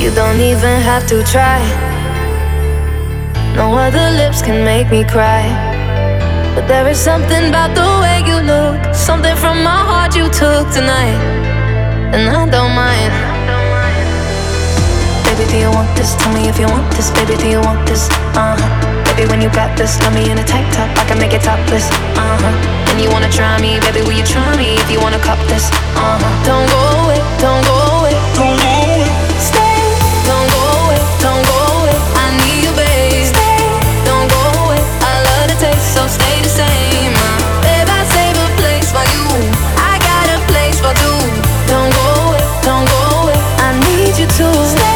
You don't even have to try. No other lips can make me cry. But there is something about the way you look, something from my heart you took tonight, and I don't mind. Baby, do you want this? Tell me if you want this. Baby, do you want this? Baby, when you got this, love me in a tank top, I can make it topless. And you wanna try me, baby, will you try me if you wanna cop this? Don't go away, don't go away, don't go away. Stay, don't go away, don't go away. I need you, babe. Stay, don't go away. I love the taste, so stay the same. Babe, I save a place for you. I got a place for two. Don't go away, don't go away. I need you to stay.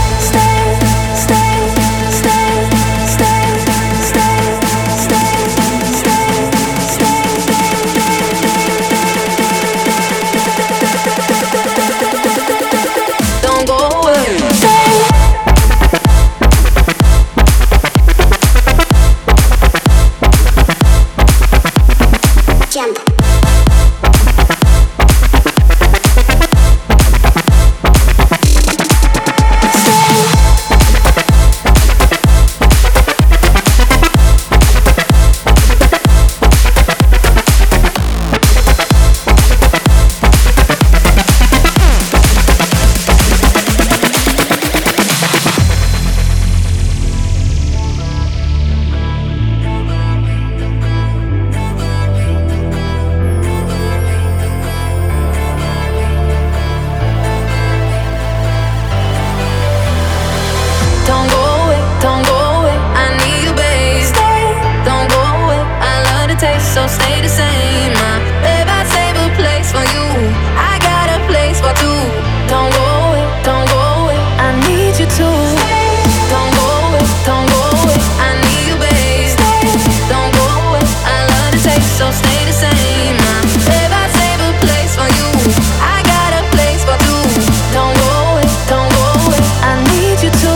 So stay the same, babe, I save a place for you. I got a place for two. Don't go away, don't go away. I need you to. Don't go away, don't go away. I need you, babe. Don't go away. I love the taste, so stay the same, babe, I save a place for you. I got a place for two. Don't go away, don't go away. I need you to.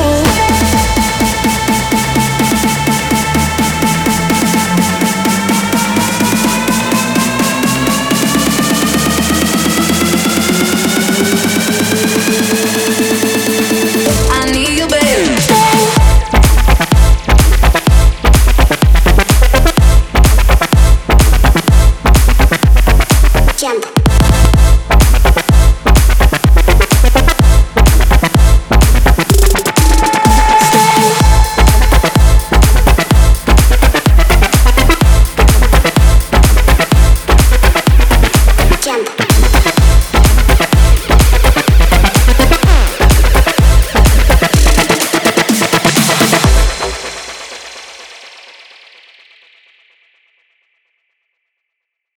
Jump.